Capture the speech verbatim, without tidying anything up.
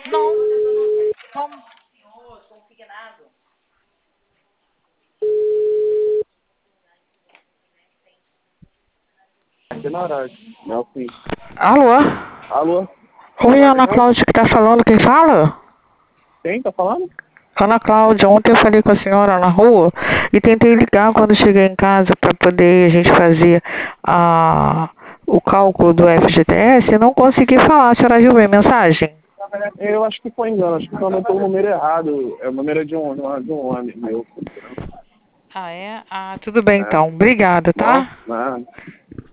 Não. Não. Aqui na hora. Não, sim. Alô? Alô? Oi, Ana Cláudia que tá falando. Quem fala? Quem tá falando? Ana Cláudia, ontem eu falei com a senhora na rua e tentei ligar quando cheguei em casa para poder a gente fazer a, o cálculo do F G T S e não consegui falar. A senhora viu minha mensagem? Eu acho que foi engano, acho que eu anotou o número errado. É o número de um, de um homem meu. Ah, é? Ah, tudo bem É. então. Obrigada, Não, tá? não.